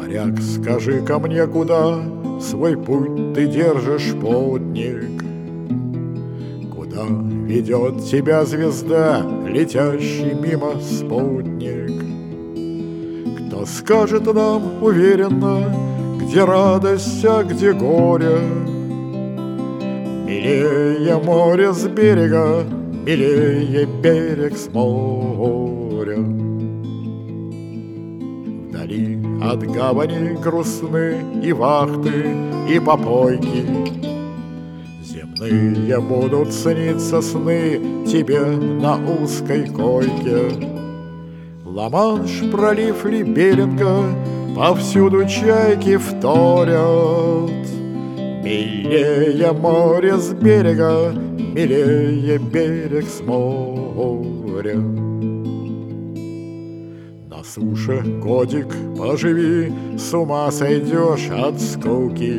Моряк, скажи-ка мне, куда свой путь ты держишь, путник? Куда ведет тебя звезда, летящий мимо спутник? Кто скажет нам уверенно, где радость, а где горе? Милее море с берега, милее берег с моря. Вдали от гавани грустны и вахты, и попойки. Земные будут сниться сны тебе на узкой койке. Ла-Манш, пролив ли Беринга, повсюду чайки вторят. Милее море с берега, милее берег с моря. На суше годик поживи, с ума сойдешь от скуки.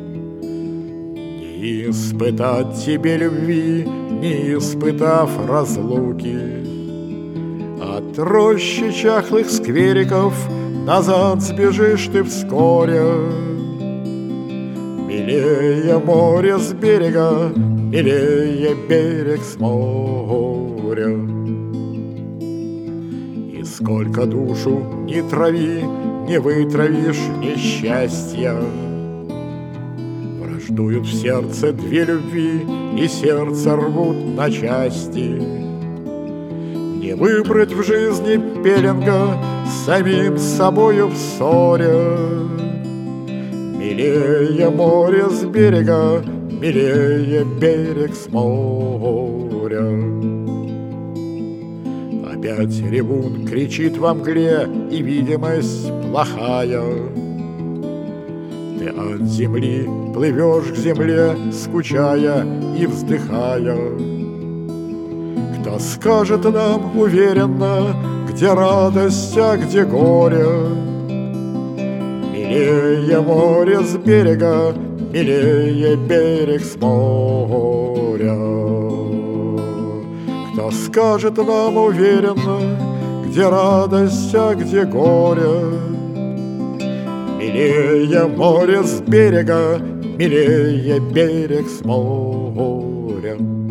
Не испытать тебе любви, не испытав разлуки. От рощи чахлых сквериков назад сбежишь ты вскоре. Милее море с берега, милее берег с моря. И сколько душу не трави, не вытравишь несчастья. Враждуют в сердце две любви, и сердце рвут на части. Не выбрать в жизни пеленга, с самим собою в ссоре. Милее море с берега, милее берег с моря. Опять ревун кричит во мгле, и видимость плохая. Ты от земли плывешь к земле, скучая и вздыхая. Кто скажет нам уверенно, где радость, а где горе? Милее море с берега, милее берег с моря. Кто скажет нам уверенно, где радость, а где горе? Милее море с берега, милее берег с моря.